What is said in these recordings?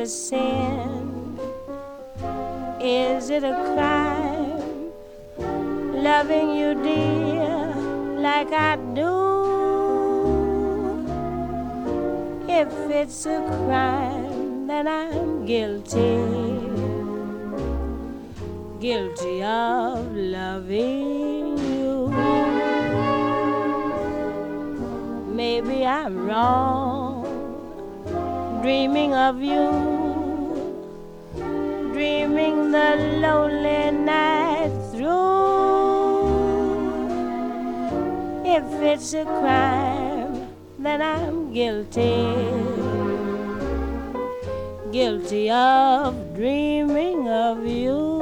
sin? Is it a crime loving you, dear, like I do? If it's a crime, then I'm guilty, guilty of loving you. Maybe I'm wrong, dreaming of you, dreaming the lonely night through. If it's a crime, then I'm guilty, guilty of dreaming of you.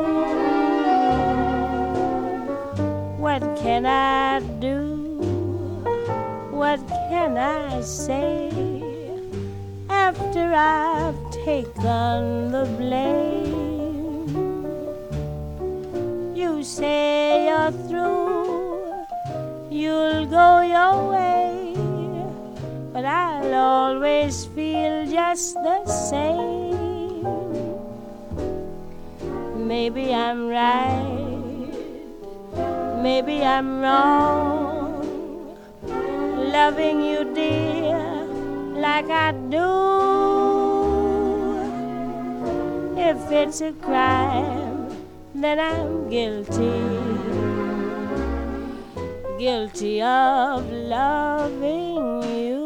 What can I do? What can I say after I've taken the blame? You say you're through, you'll go your way, but I'll always feel just the same. Maybe I'm right, maybe I'm wrong, loving you, dear, like I do. If it's a crime, then I'm guilty, guilty of loving you.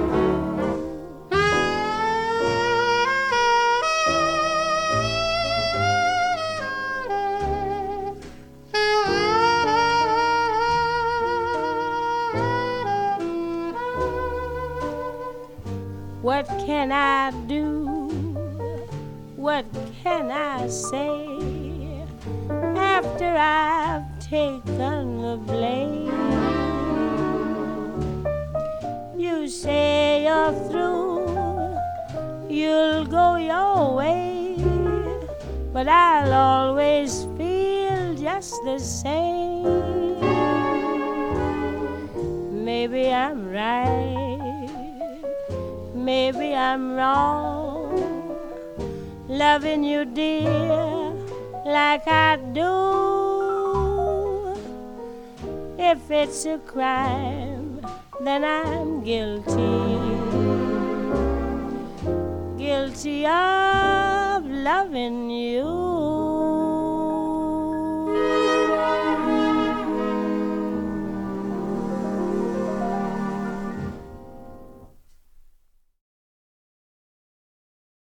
What can I do? What can I say after I've taken the blame? You say you're through, you'll go your way, but I'll always feel just the same. Maybe I'm right, maybe I'm wrong, loving you, dear, like I do. If it's a crime, then I'm guilty, guilty of loving you.